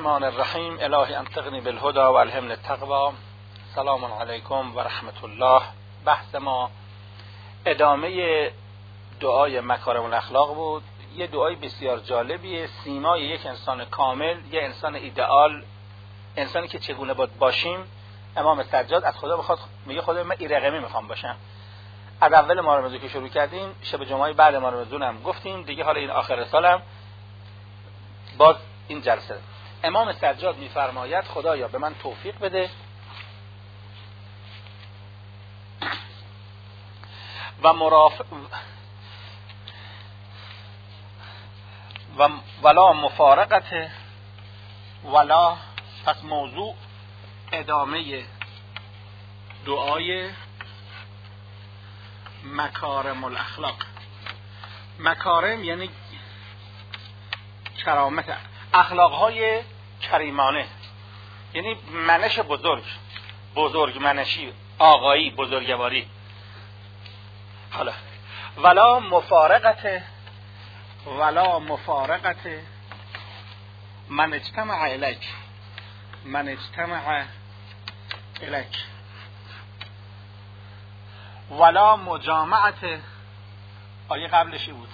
الرحمن الرحیم. الهی انطقنی بالهدى و الهمنی التقوی. سلام علیکم و رحمت الله. بحث ما ادامه دعای مکارم الاخلاق بود. یه دعای بسیار جالبیه، سیمای یک انسان کامل، یه انسان ایدئال، انسانی که چگونه باید باشیم. امام سجاد از خدا بخواد، میگه خدا من این رقمی میخوام باشم. از اول ماه رمضان که شروع کردیم، شب جمعه بعد ماه رمضان هم گفتیم دیگه، حالا این آخر سالم باز این جلسه. امام سجاد میفرماید خدایا به من توفیق بده و ولا مفارقت ولا. پس موضوع ادامه دعای مکارم الاخلاق. مکارم یعنی کرامت، اخلاقهای کریمانه، یعنی منش بزرگ منشی، آقایی، بزرگواری. حالا ولا مفارقت من اجتمع الیک ولا مجامعت. آیه قبلشی بود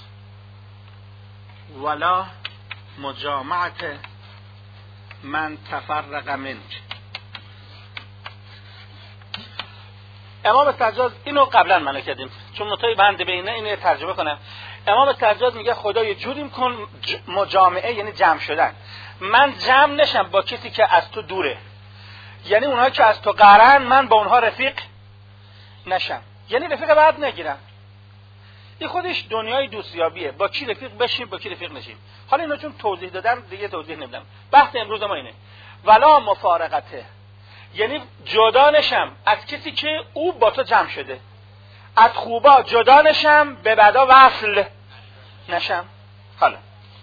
ولا مجامعت من تفرق منک. امام سجاد اینو قبلا منو کردیم چون نوتای بنده بینه اینو ترجمه کنم. امام سجاد میگه خدای جوریم کن، مجامعه یعنی جمع شدن، من جمع نشم با کسی که از تو دوره، یعنی اونها که از تو قرن من با اونها رفیق نشم، یعنی رفیق بعد نگیرم. این خودش دنیای دوستیابیه، با کی رفیق بشیم با کی رفیق نشیم. حالا اینو چون توضیح دادم دیگه توضیح نمیدم. بحث امروز ما اینه ولا مفارقته، یعنی جدا نشم از کسی که او با تو جمع شده، از خوبا جدا نشم به بدا وصل نشم. حالا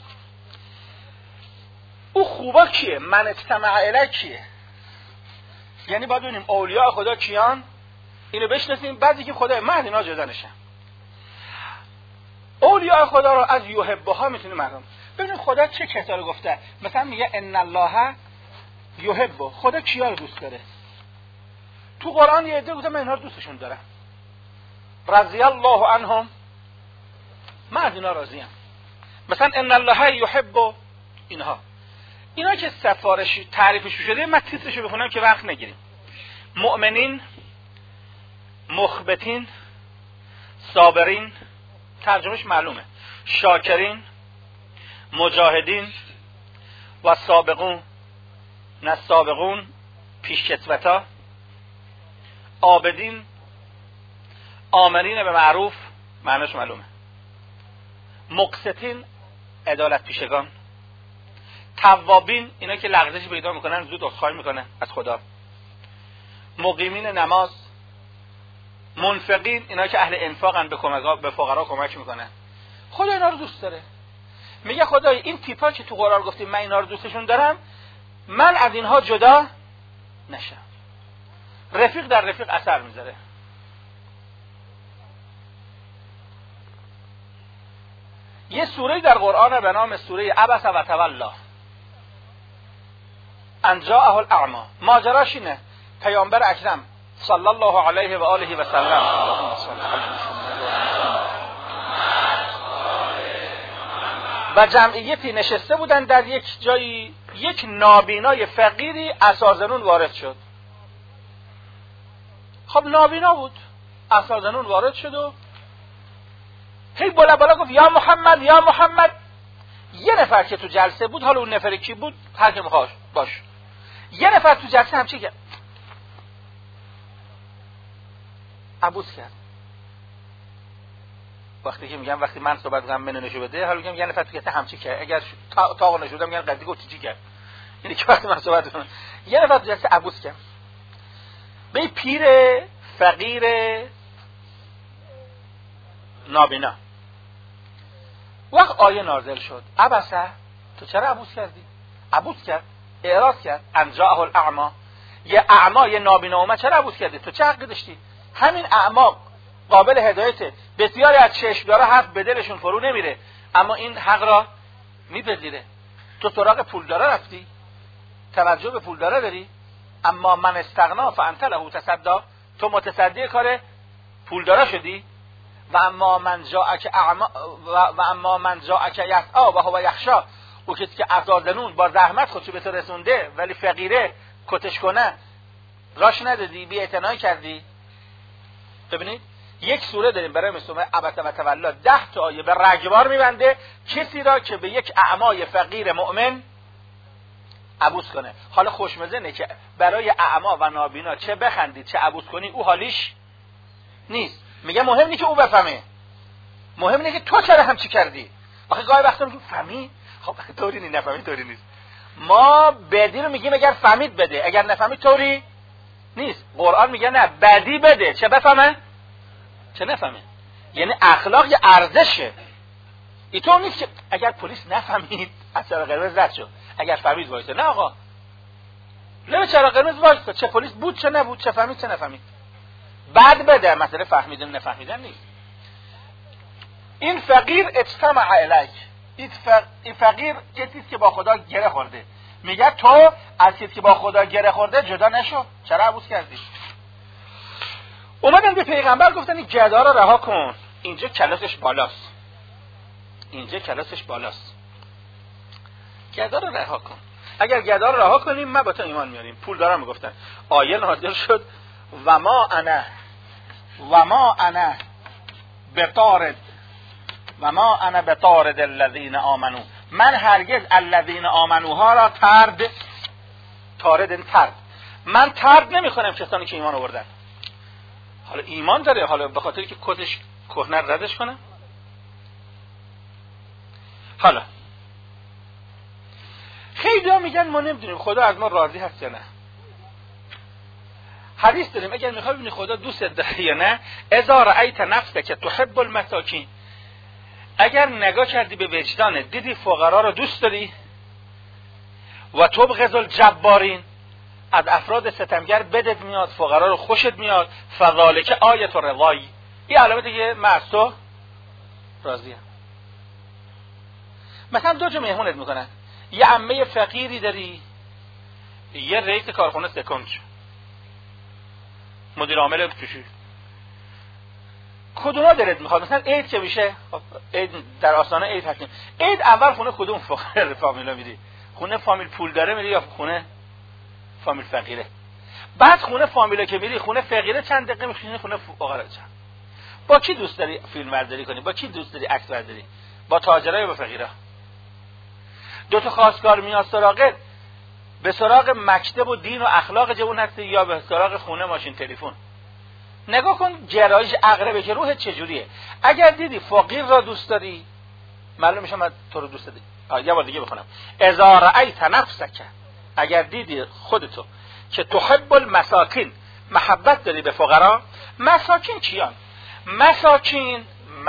او خوبا کیه؟ من اجتمع الیک کیه؟ یعنی باید ببینیم اولیاء خدا کیان، اینو بشناسیم، بعد دیگه خدا من اینا جدا نشم. اولیاء خدا رو از یحبها میتونیم معلوم. ببینید خدا چه کسا رو گفته. مثلا میگه ان الله یحب، خدا کیا رو دوست داره؟ تو قرآن یه عده گفته من اینا رو دوستشون دارم، رضی الله عنهم، من از اینا راضیم. مثلا ان الله یحب اینا که سفارش تعریفش شده، من تیترشو بخونم که وقت نگیریم. مؤمنین، مخبتین، صابرین، ترجمهش معلومه، شاکرین، مجاهدین و سابقون، نه سابقون پیشکسوتا، عابدین، آمرین به معروف، معنیش معلومه، مقسطین، عدالت پیشگان، توابین، اینا که لغزش پیدا میکنن زود عذرخواهی میکنن از خدا، مقیمین نماز، منفقین، اینا که اهل انفاقن، به فقرا کمک میکنن. خدا اینا رو دوست داره. میگه خدای این تیپا که تو قرآن گفتیم من اینا رو دوستشون دارم، من از اینها جدا نشم. رفیق در رفیق اثر میذاره. یه سوره در قرآن به نام سوره عبس و تولی، ان جاءه الاعمی. ماجراش اینه پیامبر اکرم صلی الله علیه و آله و سلم و جمعیتی نشسته بودن در یک جایی، یک نابینای فقیری اسازنون وارد شد. خب نابینا بود، اسازنون وارد شد و هی بالا گفت یا محمد یا محمد. یه نفر که تو جلسه بود، حالا اون نفر کی بود هر که میخواست باش، یه نفر تو جلسه همچی کرد، عبوس کرد. وقتی که میگم وقتی من صحبت کنم منو نشو بده، حالا میگم یه نفر تو جلسه همچی کرد، اگر تاق نشودم میگن قضیه گفت چی کرد. یعنی که وقتی من صحبت کنم یه نفر تو جلسه عبوس کرد. به پیر فقیر نابینا. وقت آیه نازل شد عبسه، تو چرا عبوس کردی؟ عبوس کرد، اعراض کرد. ان جاءه الاعمی، یه اعما یه نابینا اومد، چرا عبوس کردی؟ تو چه حقی داشتی؟ همین اعما قابل هدایته، بسیاری از چشمدارا حق به دلشون فرو نمیره، اما این حق را میپذیره. تو سراغ پولدارا رفتی، توجه به پولدارا داری؟ اما من استغنا فانت له تصدی، تو متصدی کار پولدارا شدی. و اما من جاءک اعما و اما من جاءک یسعی و هو یخشی، او کسی که افزارزنون با زحمت خودشو به تو رسونده ولی فقیره کتش کنه راش ندادی، بی اعتنایی کردی. ببینید یک سوره داریم برای مسلمان عبس و تولا 10 تا آیه به رگبار میبنده کسی را که به یک اعمای فقیر مؤمن عبوس کنه. حالا خوشمزه که برای اعما و نابینا چه بخندید چه عبوس کنی او حالیش نیست. میگه مهم نیست که او بفهمه، مهم اینه که تو چرا همچی کردی. آخه گاهی وقتا میگیم فهمی، خب طوری نیست، نفهمی طوری نیست. ما بدی رو میگیم اگر فهمید بده، اگر نفهمید طوری نیست. قرآن میگه نه، بدی بده چه بفهمه چه نفهمه. یعنی اخلاق یه ارزشه. اینطور نیست که اگر پلیس نفهمید از چراغ قرمز رد شد، اگر فهمید وایسه. نه آقا، لب چراغ قرمز وایسه، چه پلیس بود چه نبود، چه فهمید چه نفهمید. بعد بده، مسئله فهمیدن نفهمیدن نیست. این فقیر اجتمع الیک، این فقیر کسی که با خدا گره خورده. میگه تو از کسی که با خدا گره خورده جدا نشو، چرا عبوس کردی؟ اومدن به پیغمبر گفتن این گدا رو رها کن، اینجا کلاسش بالاست، اینجا کلاسش بالاست، گدا رو رها کن. اگر گدا رو رها کنیم ما با تو ایمان میاریم. پول دارم میگفتن. آیه نازل شد و ما انا بطارد الذین آمنو، من هرگز الذین آمنو ها را ترد من ترد نمیکنم کسانی که ایمان آوردن. حالا ایمان داره، حالا به خاطری که کتش کهنه ردش کنه. حالا خیلی ها میگن ما نمیدونیم خدا از ما راضی هست یا نه. حدیث داریم اگر میخوای ببینی خدا دوست داره یا نه، اذا رأیت نفسک تحب المساکین، اگر نگاه کردی به وجدانت دیدی فقرا رو دوست داری و تبغض الجبارین، از افراد ستمگر بدت میاد، فقرا رو خوشت میاد، فذالک آیت رضایی، این علامته که من از تو راضیم. مثلا دو جا مهمونت میکنن، یه عمه فقیری داری، یه رئیس کارخونه سکند، مدیر عامل توشی، کدوما دلت میخواد؟ مثلا عید که میشه، عید در آستانه عید هستیم، عید اول خونه کدوم فقیر فامیلا میری؟ خونه فامیل پول داره میری یا خونه فامیل فقیره؟ بعد خونه فامیلا که میری، خونه فقیره چند دقیقه میشینی، خونه فقرا چند. با کی دوست داری فیلم برداری کنی؟ با کی دوست داری عکس برداری؟ با تاجرا یا با فقیرا؟ دو تا خواستگار میاد سراغت، به سراغ مکتب و دین و اخلاق جوون هستی یا به سراغ خونه ماشین تلفن؟ نگاه کن گرایش عقربه که روحت چجوریه. اگر دیدی فقیر را دوست داری، معلوم میشه من تو رو دوست داری. یه بار دیگه بخونم. اذا رأیت نفسک، اگر دیدی خودتو که تحب المساکین، محبت داری به فقرا. مساکین کیان؟ مسکین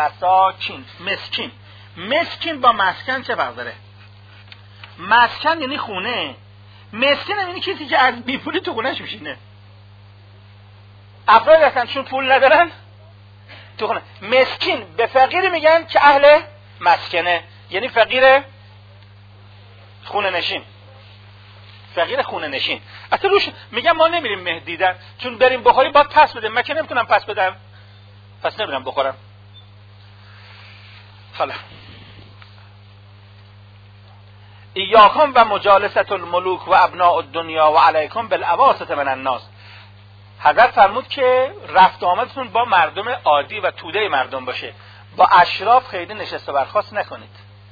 مسکین با مسکن چه فرق داره؟ مسکن یعنی خونه، مسکین یعنی کسی که از بی پولی تو خونهش میشینه. افراد هستن چون پول ندارن تو خونه. مسکین به فقیر میگن که اهل مسکنه، یعنی فقیر خونه نشین. فقیر خونه نشین. اصلا روش میگن ما نمیریم مه دیدن، چون بریم بخوریم باید پس بدیم. من که نمیتونم پس بدم، پس نمیرم بخورم. حالا ایاکم و مجالست الملوک و ابناء الدنیا و علیکم بالعواسط من الناس. حضرت فرمود که رفت آمدتون با مردم عادی و توده مردم باشه، با اشراف خیلی نشست و برخاست نکنید.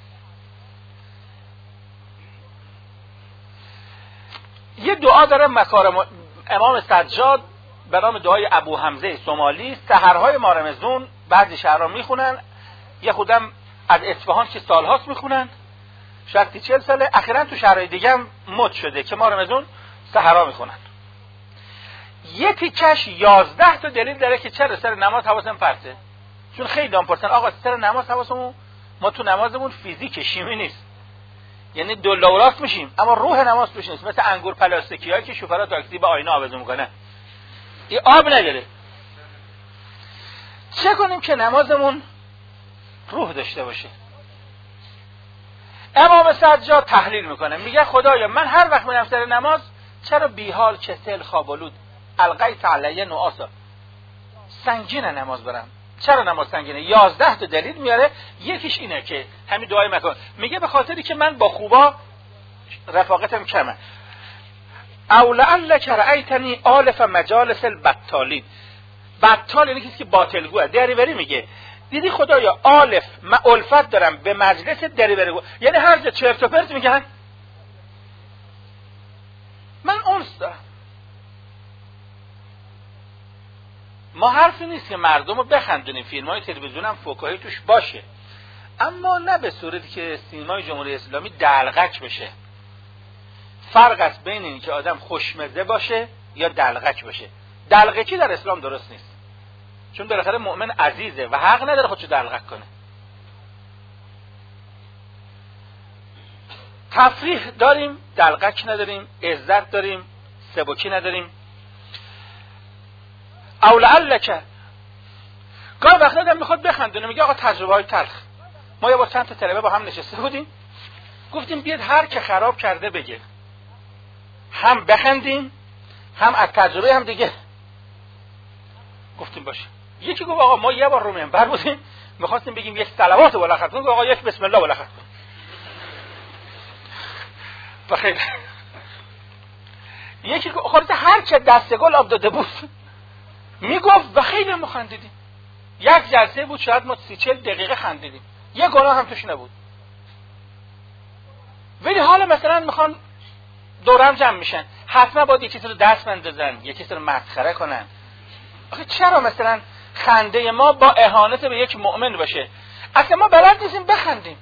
یه دعا داره مکارم امام سجاد به نام دعای ابو حمزه سومالی، سحرهای ماه رمضان بعضی شهرها میخونن، یه خودم از اصفهان که سالهاست میخونن، شاید 40 ساله، اخیراً تو شهرهای دیگه هم مد شده که ماه رمضان سحرها میخونن. یه تیکش 11 تا دلیل داره که چرا سر نماز حواسم پرته. چون خیلی دام پرسن آقا سر نماز حواسمون، ما تو نمازمون فیزیک شیمی نیست، یعنی دولاوراست میشیم اما روح نماز توش نیست، مثل انگور پلاستیکیایی که شوفرا تاکسی با آینه آویزون میکنه، این آب نداره. چه کنیم که نمازمون روح داشته باشه؟ امام سجاد تحلیل میکنه، میگه خدایا من هر وقت میرم سر نماز چرا بیحال کسل خوابالود القیت علیه نعاسا، سنگینه نماز برم. چرا نماز سنگینه؟ 11 تا دلیل میاره. یکیش اینه که همین دعای مکن، میگه به خاطری که من با خوبا رفاقتم کمه. او لعلک رأیتنی آلف مجالس البطالین. بطال یعنی کسی که باطلگوه، دریوری میگه. دیدی خدایا آلف من الفت دارم به مجلس دریوری، یعنی هر جا چرت و پرت میگن من انس دارم. ما حرفی نیست که مردم رو بخندونیم، فیلم‌های تلویزیون هم فکاهی توش باشه، اما نه به صورتی که سینمای جمهوری اسلامی دلغک بشه. فرق است بین این که آدم خوشمزه باشه یا دلغک باشه. دلغکی در اسلام درست نیست، چون بالاخره مؤمن عزیزه و حق نداره خودشو دلغک کنه. تفریح داریم، دلغک نداریم، عزت داریم، سبکی نداریم. او لعلک، گاه وقتا آدم میخواد بخندونه، میگه آقا تجربه های تلخ. ما یه با چند تا طلبه با هم نشسته بودیم، گفتیم بیاد هر که خراب کرده بگه، هم بخندیم هم از تجربه هم دیگه. گفتیم باشه. یکی گفت آقا ما یه بار رو منبر بودیم میخواستیم بگیم یک صلوات بالا ختم کنیم، آقا یک بسم الله بالا ختم کنیم. بخیر. یکی گفت هر چه دست گل آب داده بود میگفت و خیلی ما خندیدیم. یک جلسه بود شاید ما 30-40 دقیقه خندیدیم، یه گناه هم توش نبود. ولی حالا مثلا میخوان دورم جمع میشن، حتما باید یکی رو دست بندازن، یکی رو مسخره کنن. آخه چرا مثلا خنده ما با اهانت به یک مؤمن باشه؟ اصلا ما بلد نیستیم بخندیم.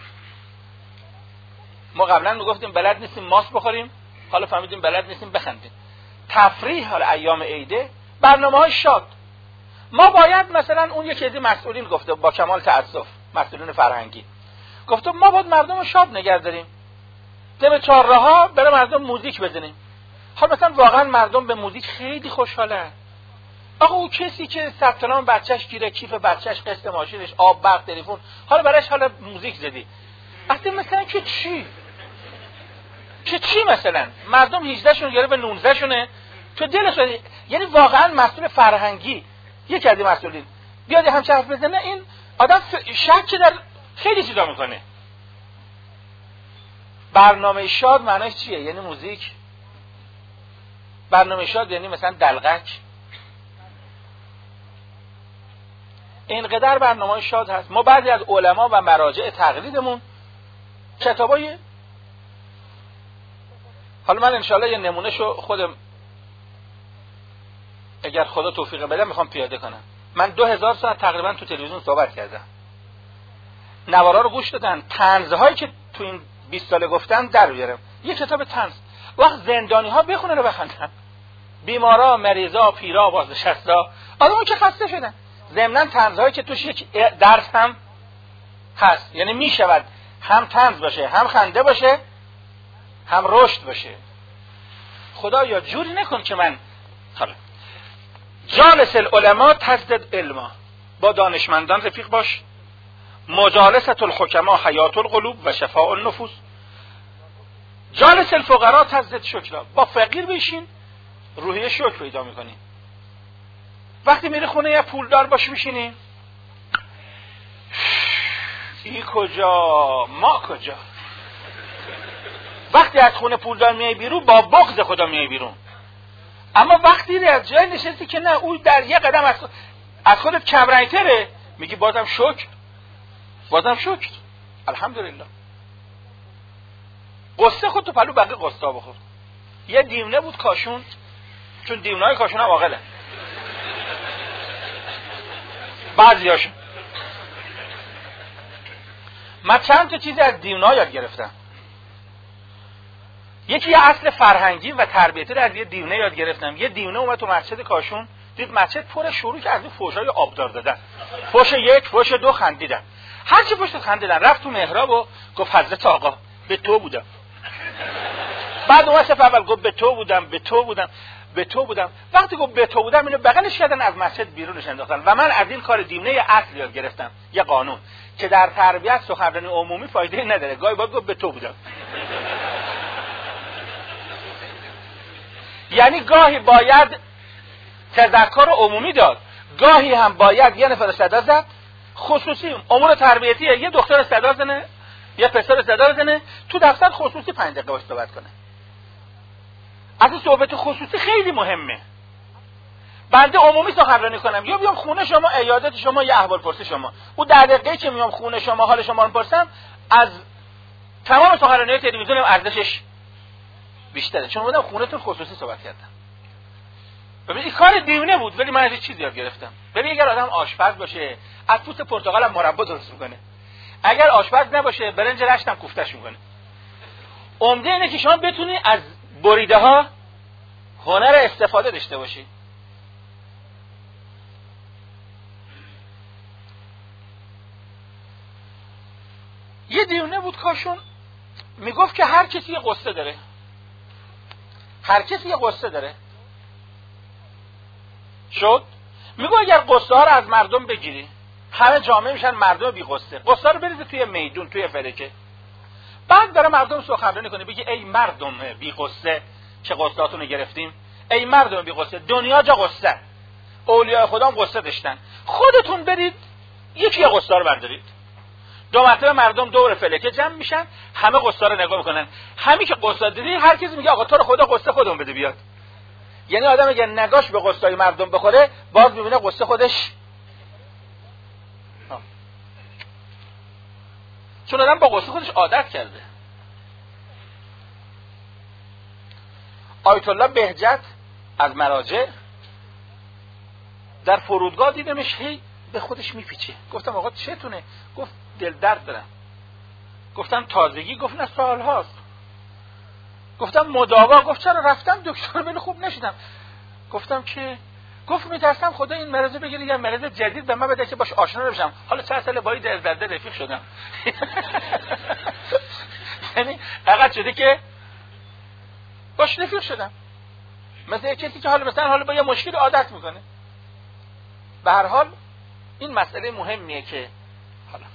ما قبلا میگفتیم بلد نیستیم ماست بخوریم، حالا فهمیدیم بلد نیستیم بخندیم. تفریح، حالا ایام عیده برنامه‌های شاد. ما باید مثلا اون یکی از مسئولین گفته با کمال تأسف، مسئولین فرهنگی گفته ما باید مردم رو شاد نگه داریم، دم چهارراها برای مردم موزیک بزنیم. حالا مثلا واقعا مردم به موزیک خیلی خوشحالن. آقا او کسی که ثبت نام بچهش گیره، کیف بچهش، قسط ماشینش، آب، برق، تلفن، حالا براش حالا موزیک زدی، اصلا مثلا که چی مثلا مردم 18 شون گره به 19 شونه تو دلش. یعنی واقعا مسئول فرهنگی یکی از مسئولین بیاد هم حرف بزنه، این آدم شک در خیلی چیزا میکنه. برنامه شاد معنیش چیه؟ یعنی موزیک. برنامه شاد یعنی مثلا دلغک. اینقدر برنامه شاد هست. ما بعضی از علما و مراجع تقلیدمون کتابای، حالا من انشاءالله یه نمونهشو خودم اگر خدا توفیق بده میخوام پیاده کنم. من 2000 ساعت تقریبا تو تلویزیون صحبت کردم، نوارا رو گوش دادن، طنزهایی که تو این 20 ساله گفتن در بیارم. یه کتاب طنز وقت زندانی ها بخونن و بخندن، بیمارا، مریضا، پیرا، بازنشستا، آدم‌ها که خسته شدن. ضمناً طنزهایی که توش یک درس هم هست، یعنی میشود هم طنز باشه، هم خنده باشه، هم رشد باشه. خدایا جوری نکن که من حالا جالس العلماء تزدد علما، با دانشمندان رفیق باش. مجالست الحکما حیات القلوب و شفاء النفوس. جالس الفقراء تزدد شکرا، با فقیر بشین روحیه شکر پیدا میکنی. وقتی میری خونه یه پولدار باش میشینی، ای کجا ما کجا. وقتی از خونه پولدار میای بیرون با بغض خدا میای بیرون. اما وقتی از جای نشستی که نه او در یه قدم از خودت کمرنگ‌تره، میگی بازم شکر، بازم شکر، الحمدلله. قصه خود تو پلو بقیه قصه بخور. یه دیونه بود کاشون، چون دیونه‌های کاشون هم عاقله بعضیاشون. من چند تا چیزی از دیونه‌ها یاد گرفتم. یکی یه اصل فرهنگی و تربیتی رو از یه دیونه یاد گرفتم. یه دیونه اومد تو مسجد کاشون، دید مسجد پر شروع کرد از فحشای آبدار دادن، فحش 1 فحش 2 خندیدن، هر چی پشت خندیدن. رفت تو محراب و گفت حضرت آقا به تو بودم. بعد اومد صف اول گفت به تو بودم. به تو بودم. وقتی گفت به تو بودم اینو بغلش کردن از مسجد بیرونش انداختن. و من از این کار دیونه اصل یاد گرفتم، یه قانون که در تربیت سخنرانی عمومی فایده نداره، گاهی باید گفت به تو بودم. یعنی گاهی باید تذکر عمومی داد، گاهی هم باید یه نفر صدا زد. خصوصی امور تربیتیه، یه دختر صدا زنه، یه پسر صدا بزنه تو دفتر خصوصی 5 دقیقه باش صحبت کنه. اصلا صحبت خصوصی خیلی مهمه. بنده عمومی سخنرانی کنم یا بیام خونه شما، عیادت شما، یا احوال پرسی شما، اون 10 دقیقه‌ای که میام خونه شما حال شما رو پرسم از تمام سخنرانی‌های تلویزیون ارزشش بیشتره، چون بودم خونه‌تون خصوصی صحبت کردم. ببین این کار دیونه بود، ولی من از این چیز یاد گرفتم. ببین اگر آدم آشپز باشه از پوست پرتقال هم مربا درست میکنه، اگر آشپز نباشه برنج رشت هم کوفته‌اش میکنه. عمده اینه که شما بتونی از بریده ها هنر استفاده داشته باشی. یه دیونه بود کاشون میگفت که هر کسی یه قصه داره، هر کسی یه قصه داره. شد میگو اگر قصه ها رو از مردم بگیری همه جامعه میشن مردم بی قصه، قصه رو بریزی توی میدون، توی فلکه، بعد داره مردم سخنرانی کنه بگی ای مردم بی قصه چه قصه‌هاتون رو گرفتیم، ای مردم بی قصه دنیا جا قصه، اولیاء خدا هم قصه داشتن، خودتون برید یکی یه قصه رو بردارید. 2 مرتبه مردم دور فلکه جمع میشن، همه قصه رو نگاه میکنن، همین که قصه دیدی هر کسی میگه آقا تو رو خدا قصه خودمون بده بیاد. یعنی آدم اگه نگاش به قصه‌های مردم بخوره باز میبینه قصه خودش، چون آدم با قصه خودش عادت کرده. آیت الله بهجت از مراجع در فرودگاه دیدمش هی به خودش میپیچه. گفتم آقا چتونه؟ گفت دل درد دارم. گفتم تازگی؟ گفت نه سال هاست. گفتم مداوا؟ گفت چرا؟ رفتم دکتر ولی خوب نشدم. گفتم که گفت میترسم خدا این مرض بگیره یا مرض جدید به من بده که باش آشنا بشم. حالا چند سال با این دل درد رفیق شدم. یعنی حقیقت شده که باش رفیق شدم، مثل کسی که حالا با یه مشکل عادت میکنه. به هر حال این مسئله مهمیه که حالا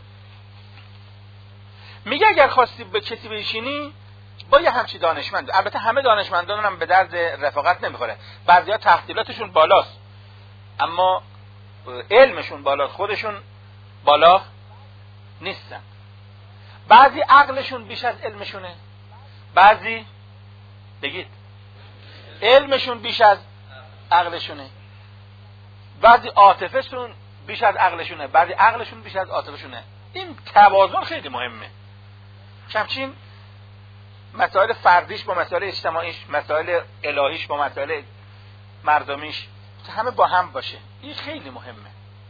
میگه اگر خواستی به کسی بشینی با یه همچی دانشمند، البته همه دانشمندان هم به درد رفاقت نمیخوره، بعضیا تحصیلاتشون بالاست اما علمشون بالاست، خودشون بالا نیستن، بعضی عقلشون بیش از علمشونه، بعضی بگید علمشون بیش از عقلشونه، بعضی عاطفهشون بیش از عقلشونه، بعضی عقلشون بیش از عاطفهشونه. این توازن خیلی مهمه. همچنین مسائل فردیش با مسائل اجتماعیش، مسائل الهیش با مسائل مردمیش همه با هم باشه، این خیلی مهمه.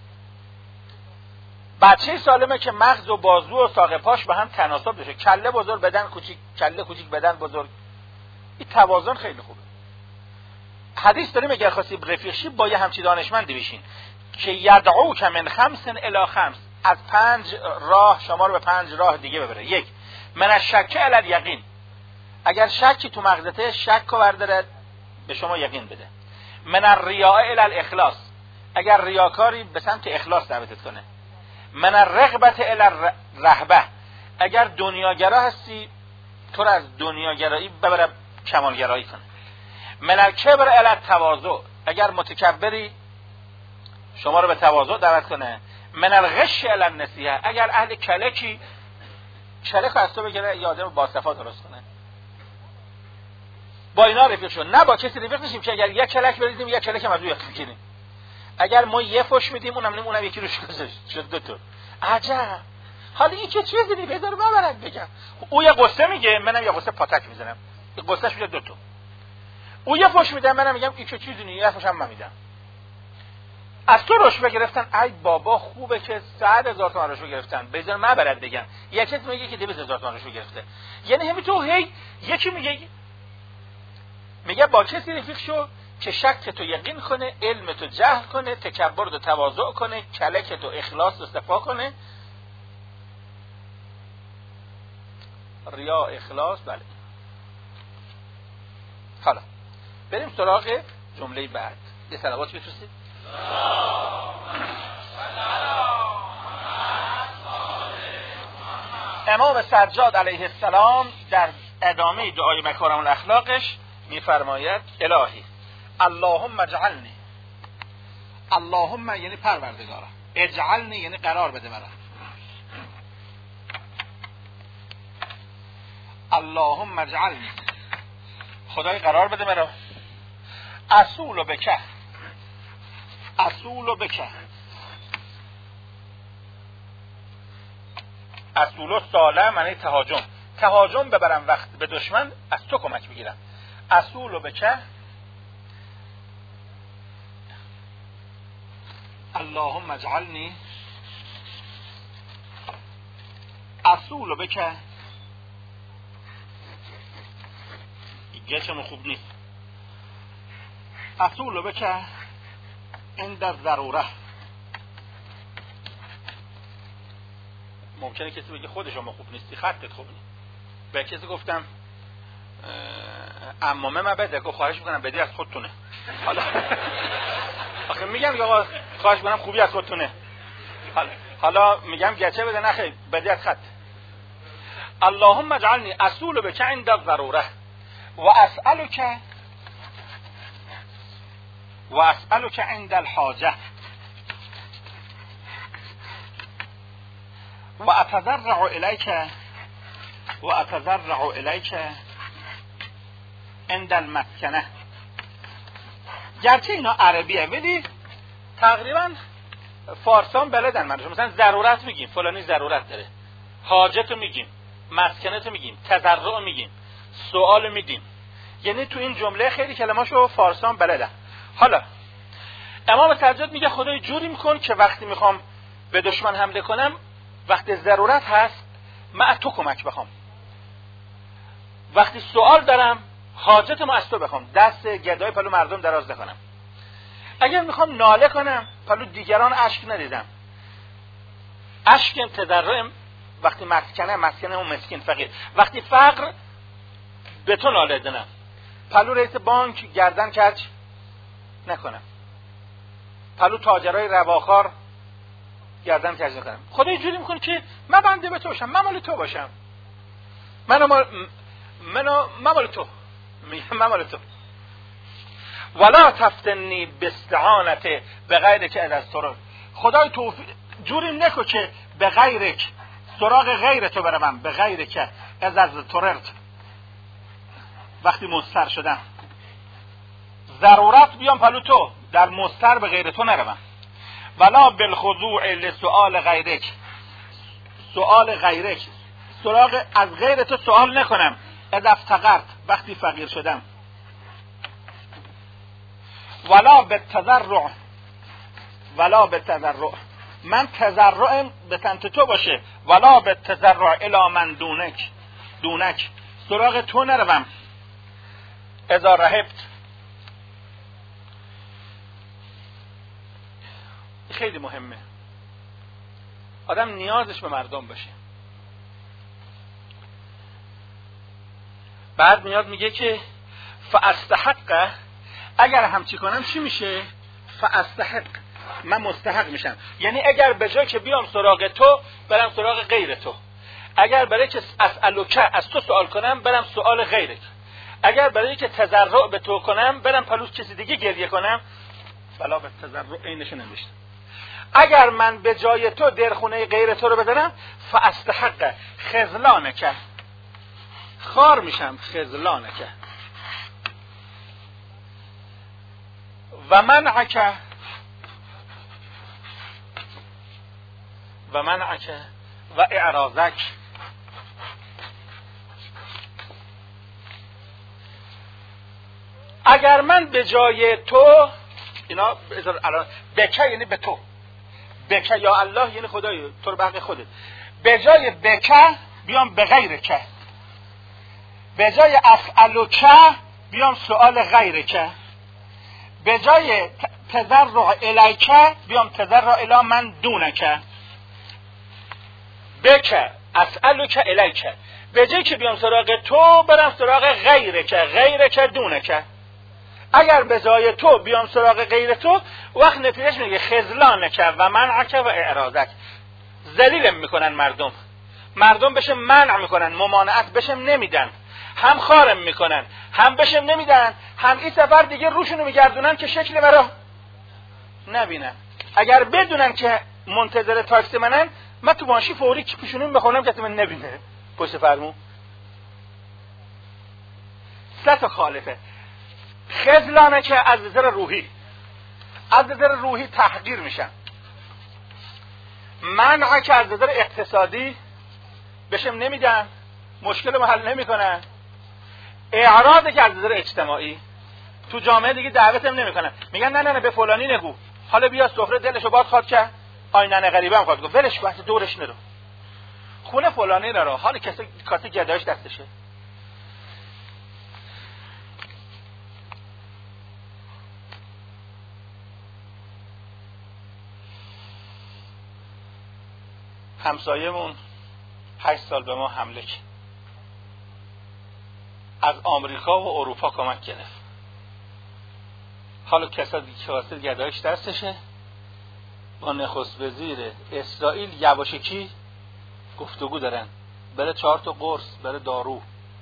بچه سالمه که مغز و بازو و ساق پاش با هم تناسب داشته، کله بزرگ بدن کوچیک، کله کوچیک بدن بزرگ، این توازن خیلی خوبه. حدیث داریم اگر خواستی رفیق شی با یه همچین دانشمندی بشین که یدعوک من 5 الی 5، از 5 راه شما رو به 5 راه دیگه ببره. 1 من الشک الی الیقین، اگر شکی تو مغزته شک رو برداره به شما یقین بده. من الریاء الی الاخلاص، اگر ریاکاری به سمت اخلاص دعوتت کنه. من الرغبت الی الرهبه، اگر دنیاگرا هستی تو رو از دنیاگرایی ببره کمالگرایی کنه. من الکبر الی التواضع، اگر متکبری شما رو به تواضع دعوت کنه. من الغش الی النصیحه، اگر اهل کلکی کلک از تو بگیره یه آدم با صفا درست کنه. با اینا رفیق شو، نه با کسی رفیق نشیم که اگر یک کلک بریزیم یک کلک هم از او یاد بگیریم. اگر ما یه فش میدیم اونم یکی روش گذاشت شد 2 تا. عجب. حالا این چه چیزی دیگه بذار من برات بگم. او یه قصه میگه منم یه قصه پاتک میزنم. این قصهش میشه 2 تا. او یه فش میده منم میگم این چه چیزی نیست، یه فش هم من میدم. از تو رشوه گرفتن، ای بابا خوبه که 100,000 تومان رشوه گرفتن، بذار من برات بگم. یکی میگه که 200,000 تومان رشوه گرفته. یعنی همین هی یکی میگه با کسی رفیق شو که شک تو یقین کنه، علم تو جهل کنه، تکبر تو تواضع کنه، کلک تو اخلاص و صفا کنه. ریا اخلاص بله. حالا بریم سراغ جمله بعد. یه صلوات بفرستید. امام سجاد علیه السلام در ادامه دعای مکارم الاخلاقش میفرماید الهی اللهم اجعلنی، اللهم یعنی پروردگارم، اجعلنی یعنی قرار بده مرا، اللهم اجعلنی خدای قرار بده مرا، اصول بک، اصول بک، اصول ساله معنی تهاجم، تهاجم ببرم وقت به دشمن از تو کمک بگیرم، اصول بک اللهم اجعلنی اصول بک، گچم خوب نیست، اصول بک عند الضروره. ممکنه کسی بگه خود شما خوب نیستی، خطت خوب نیست. به کسی گفتم عمامه من بده، گفت خواهش میکنم بدی از خودتونه. حالا آخه میگم آقا خواهش میکنم خوبی از خودتونه، حالا میگم گچه بده، نه خیر بدی از خط. اللهم اجعلنی اصول بک عند الضروره و اسألك عند الحاجه و اتضرع الیک عند المسکنه. گرچه اینا عربیه ولی تقریبا فارسان بلدن. من مثلا ضرورت میگیم، فلانی ضرورت داره، حاجت میگیم، مسکنت میگیم، تضرع میگیم، سوال میدیم. یعنی تو این جمله خیلی کلماشو فارسان بلدن. حالا امام سجاد میگه خدای جوری میکن که وقتی میخوام به دشمن حمله کنم، وقتی ضرورت هست من از تو کمک بخوام، وقتی سوال دارم حاجتمو از تو بخوام، دست گدای پلو مردم دراز نکنم، اگر میخوام ناله کنم پلو دیگران اشک ندیدم، اشک تضرع وقتی مسکنه و مسکین فقیر، وقتی فقر به تو ناله دنم، پلو رئیس بانک گردن کج نکنم، پلو تاجرای رواخار گردن کج نکنم. خدا جوری میکنه که من بنده به تو باشم، من مال تو باشم، من مال تو، میگم من مال تو. ولا تفتنی باستعانت بغیرک از سرور. خدای توفیق جوری نکن که به غیرک، سراغ غیر تو بروم، به غیرک از تررت، وقتی مضطر شدم ضرورت بیام پلو تو، در مضطر به غیر تو نروم. ولا بالخضوع لسؤال غیرک، سؤال غیرک، سراغ از غیر تو سوال نکنم، اذا افتقرت، وقتی فقیر شدم. ولا بالتضرع، من تضرعم به سمت تو باشه، ولا بالتضرع الی من دونک، سراغ تو نروم. اذا رهبت، خیلی مهمه آدم نیازش به مردم باشه. بعد میاد میگه که فاستحق، اگر همچی کنم چی میشه؟ فاستحق، من مستحق میشم. یعنی اگر به جای که بیام سراغ تو برم سراغ غیر تو، اگر برای که اسالک از تو سوال کنم برم سوال غیرت، اگر برای که تضرع به تو کنم برم پلوس کسی دیگه گریه کنم، فلا به تضرع اینش نمیشتم. اگر من به جای تو درخونه غیر تو رو بزنم، فاستحق خذلانک، خار میشم، خذلانک و منعک و اعراضک. اگر من به جای تو، اینا الان بکه یعنی به تو، بکه یا الله یعنی خدای تو رو به حق خودت، به جای بکه بیام به غیر که، به جای اسالک بیام سؤال غیر که، به جای تضرع الیک بیام تضرع الی من دونک. بکه اسالک الیک، به جای که بیام سراغ تو برم سراغ غیرک دونک. اگر به جای تو بیام سراغ غیر تو، وقت نتیجهش میگه خذلانک و منعک و اعراضک. ذلیلم میکنن مردم بشه منع میکنن، ممانعت بشم نمیدن، هم خارم میکنن، هم بشم نمیدن، هم این سفر دیگه روشونو میگردونن که شکل مرا نبینن. اگر بدونن که منتظر تاکسی من تو ماشی فوری که پیشونیم بخونم که من نبینه پشت فرمون. سه تا خالفه. خذلانه که از نظر روحی تحقیر میشن، منع که از نظر اقتصادی بشم نمیدن، مشکل رو حل نمیکنن، اعراض که از نظر اجتماعی تو جامعه دیگه دعوتم نمیکنن، میگن نه به فلانی نگو، حالا بیا سفره دلشو باز خواد که آینه غریبه هم خواد گفت ولش کن دورش نرو، خونه فلانی نرو، حالا کسی گدایش دستشه. همسایه‌مون 8 سال به ما حمله کرد، از آمریکا و اروپا کمک گرفت، حالا کسی گدایش دستشه، با نخست وزیر اسرائیل یواشکی گفتگو دارن، بره 4 تا قرص، بره دارو.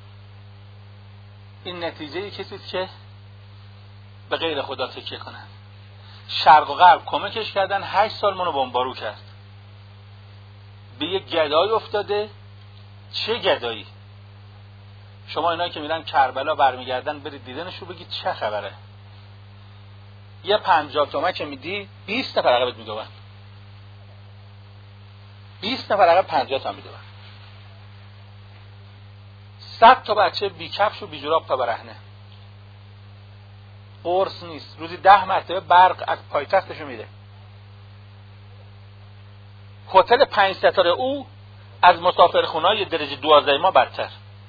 این نتیجه کسیست که به غیر خدا تکیه کنن. شرق و غرب کمکش کردن، 8 سال منو بمبارو کرد، به یک گدایی افتاده. چه گدایی؟ شما اینایی که میرن کربلا برمیگردن برید دیدنش رو بگید چه خبره. یه 50 تومن که میدی 20 نفر عقبت میدوون، 20 نفر عقب 50 تا میدوون. 100 تا بچه بی کفش و بی جوراب تا برهنه. قرص نیست، روزی 10 مرتبه برق از پایتختشو میده. هتل 5 ستاره او از مسافرخونه‌های درجه 12 ما بدتر.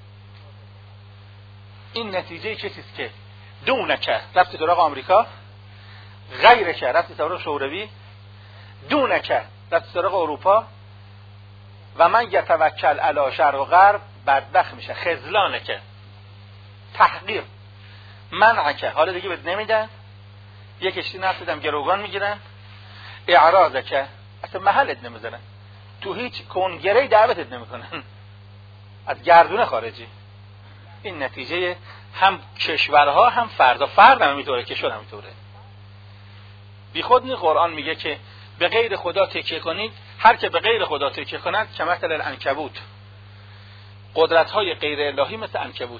این نتیجه چیزیست که دونکه رفت سراغ آمریکا، غیرکه رفت سراغ شوروی، دونکه رفت سراغ اروپا و من یتوکل علی شرق و غرب بدبخت میشه. خذلانکه تحقیر، منعکه حالا دیگه بهت نمیدن، یه کشتی نفت بدم گروگان میگیرن، اعراضکه اصلا محلت نمیزنن، تو هیچ کنگره‌ای دعوتت نمیکنن، از گردونه خارجی. این نتیجه هم کشورها هم فرد هم همینطوره، کشور همینطوره. بی خود نی قرآن میگه که به غیر خدا تکیه کنید، هر که به غیر خدا تکیه کند کمثل العنکبوت، قدرت‌های غیر الهی مثل عنکبوت.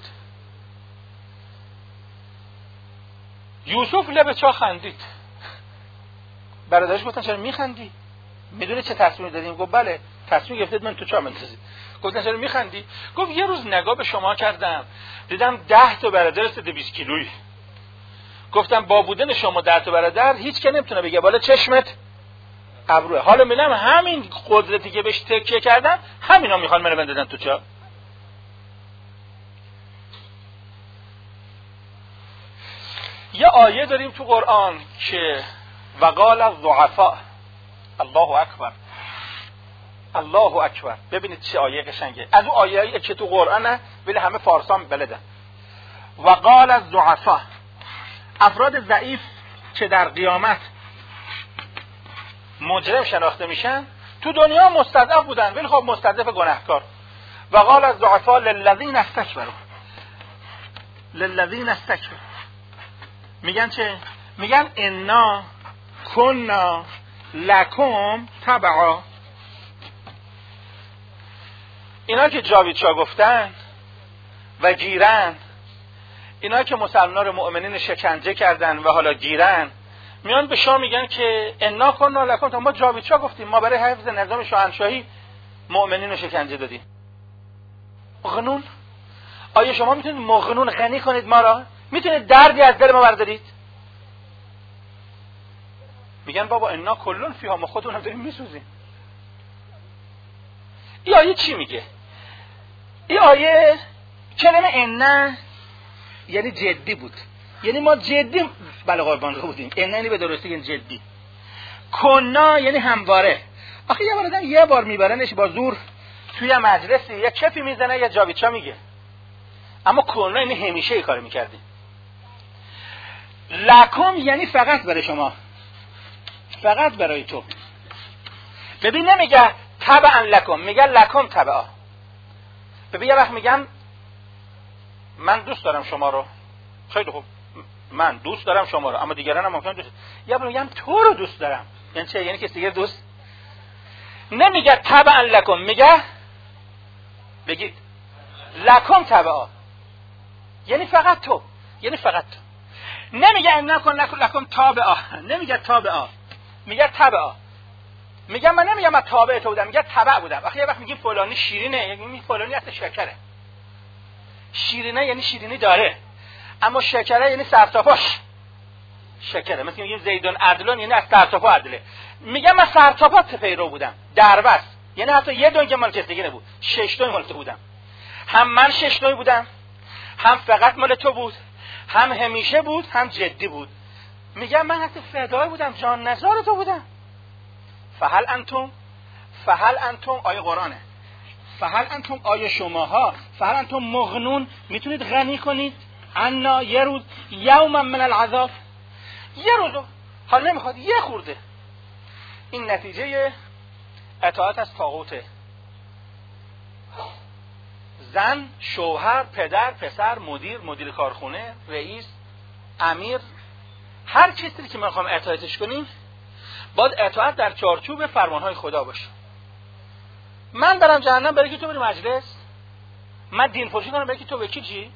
یوسف لب چا خندید، برادرش گفتن چرا میخندی؟ میدونی چه تصمیمی دادیم؟ گفت بله تصمیم گرفتید من تو چا بندازید. گفتن چرا میخندی؟ گفت یه روز نگاه به شما کردم دیدم 10 تا برادر 20 کیلویی. گفتم با بودن شما 10 تا برادر هیچ که نمیتونه بگه بالا چشمت ابروه. حالا میگم همین قدرتی که بهش تکیه کردم همینا میخوان منو بندازن تو چا. یه آیه داریم تو قرآن که وقال الضعفاء، الله اکبر الله اکبر. ببینید چه آیه قشنگه، از اون آیه‌ای که تو قرآنه ولی همه فارسان بلدن. وقال الضعفاء، افراد ضعیف که در قیامت مجرم شناخته میشن، تو دنیا مستضعف بودن ولی خب مستضعف گناهکار. وقال الضعفاء للذین استكبروا، للذین استكبروا میگن چه؟ میگن انا کنا لکم تبعا. اینا که جاوید شاه گفتن و گیرن، اینا که مسلمان مؤمنین شکنجه کردن و حالا گیرن، میان به شاه میگن که انا کنا لکم تبعا، ما جاوید شاه گفتیم، ما برای حفظ نظام شاهنشاهی مؤمنین رو شکنجه دادیم. مغنون، آیا شما میتونید مغنون غنی کنید ما را؟ میتونید دردی از دل ما بردارید؟ میگن بابا انا کلون فیها، ما خودمون هم داریم میسوزیم. این آیه چی میگه؟ این آیه کلمه انا یعنی جدی بود، یعنی ما جدی بله قربان بودیم. انا یعنی به درستی یعنی جدی. کنا یعنی همواره. آخه یه بار آدم یه بار میبرنش با زور توی مجلسی یه کفی میزنه یا جاویدشا میگه، اما کنا یعنی همیشه ای کار میکردیم. لکم یعنی فقط برای شما، فقط برای تو. ببین نمیگه تبعا لکم، میگه لکم تبعا. ببین یه وقت میگم من دوست دارم شما رو، خیلی خوب من دوست دارم شما رو، اما دیگران هم ممکنه دوست، یا میگم تو رو دوست دارم. یعنی چه؟ یعنی کسی دیگه دوست نمیگه تبعا لکم، میگه بگید لکم تبعا، یعنی فقط تو، یعنی فقط تو. نمیگه ان نکن لکم تابعا، نمیگه تابعا، میگه تبعا. میگم من نمیگم من تابع تو بودم، میگه تبع بودم. وقتی یه وقت میگیم فلانی شیرینه، یعنی فلانی اصلا شکره. شیرینه یعنی شیرینی داره، اما شکره یعنی سرتاپاش شکره. مثل میگیم زیدون عدلون، یعنی از سرتاپا عدله. میگم من سرتاپا پیرو بودم، دربست، یعنی حتی یه دونگ مال کسی دیگه نبود، 6 دونگ مال تو بودم. هم من 6 دونگ بودم، هم فقط مال تو بود، هم همیشه بود، هم جدی بود. میگم من حتی فدای بودم، جان نثار تو بودم. فهل انتم آیه قرآنه، فهل انتم آیه شماها، فهل انتم مغنون، میتونید غنی کنید عنا یه روز، یوما من العذاب، یه روزو، حال نمیخواد یه خورده. این نتیجه اطاعت از طاغوته. زن، شوهر، پدر، پسر، مدیر کارخونه، رئیس، امیر، هر کسی که ما میخوایم اطاعتش کنیم باید اطاعت در چارچوب فرمانهای خدا باشه. من برم جهنم برای که تو بری مجلس؟ من دین فروشی کنم برای که تو وکی چی؟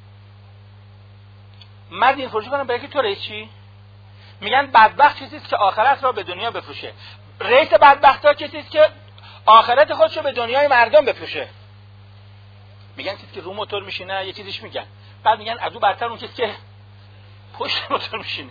من دین فروشی کنم برای که تو رئیس چی؟ میگن بدبخت کسی است که آخرت را به دنیا بفروشه. رئیس بدبختا کسی است که آخرت خودش رو به دنیای مردم بفروشه. میگن کسی که رو موتور میشینه یه چیزیش میگن، بعد میگن از اون بدتر اون کسی که پشت موتور میشینه.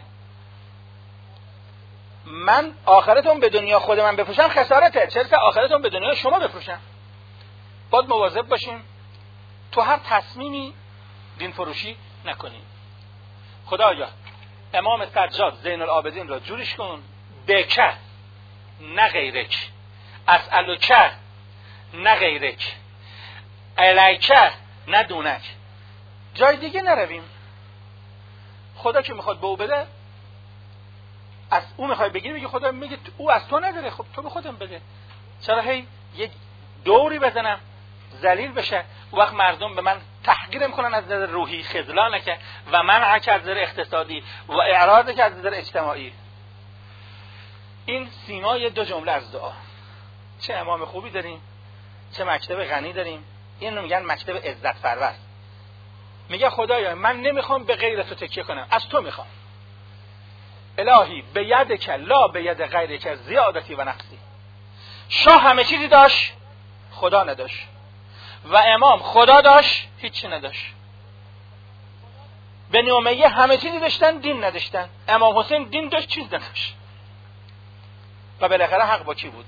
من آخرتون به دنیا خود من بفروشم خسارته، چرا آخرتون به دنیا شما بفروشم؟ باید مواظب باشیم تو هر تصمیمی دین فروشی نکنیم. خدایا امام سجاد زین العابدین را جورش کن، بکه نه غیرک، اسألک نه غیرک، الیک نه دونک. جای دیگه نرویم. خدا که میخواد به او بده، از او میخوای بگیری، میگه خدا میگه او از تو نداره، خب تو به خودم بده. چرا هی یک دوری بزنم ذلیل بشه؟ وقت مردم به من تحقیر میکنن از نظر روحی، خذلانه که و منع از نظر اقتصادی و اعراض که از نظر اجتماعی. این سیمای دو جمله از دعا. چه امام خوبی داریم، چه مکتب غنی داریم. اینو میگن مکتب عزت پرست. میگه خدایا من نمیخوام به غیر تو تکیه کنم، از تو میخوام. الهی به یدک لا به ید غیرک زیادتی و نقصی. شاه همه چیزی داشت، خدا نداشت، و امام خدا داشت، هیچی نداشت. بنی امیه همه چیزی داشتن، دین نداشتن. امام حسین دین داشت، چیز نداشت. و بالاخره حق با کی بود؟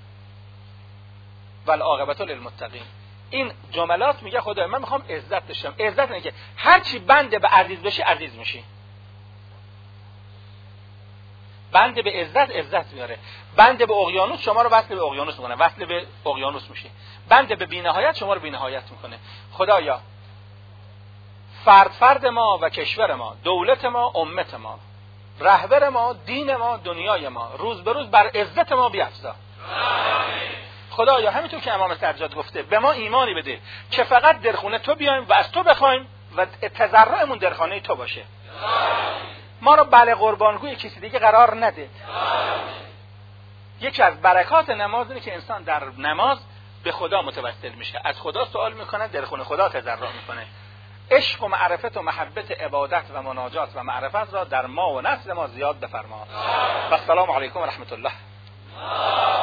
والعاقبة للمتقین. این جملات میگه خدا من میخوام عزت داشتم. عزت اینه که هر چی بنده به عزیز بشی عزیز میشی. بنده به عزت میاره. بنده به اقیانوس شما رو وصل به اقیانوس میکنه، وصل به اقیانوس میشه. بنده به بی‌نهایت شما رو بی‌نهایت میکنه. خدایا فرد ما و کشور ما، دولت ما، امت ما، رهبر ما، دین ما، دنیای ما، روز به روز بر عزت ما بیفزا. خدایا همینطور که امام سجاد گفته به ما ایمانی بده که فقط در خونه تو بیایم و از تو بخوایم و تضرعمون در خانه تو باشه. ما رو بله قربانگوی کسی دیگه قرار نده. یکی از برکات نماز اینه که انسان در نماز به خدا متوسل میشه، از خدا سوال میکنه، در خونه خدا تضرع میکنه. عشق و معرفت و محبت عبادت و مناجات و معرفت را در ما و نسل ما زیاد بفرما. و السلام علیکم و رحمت الله.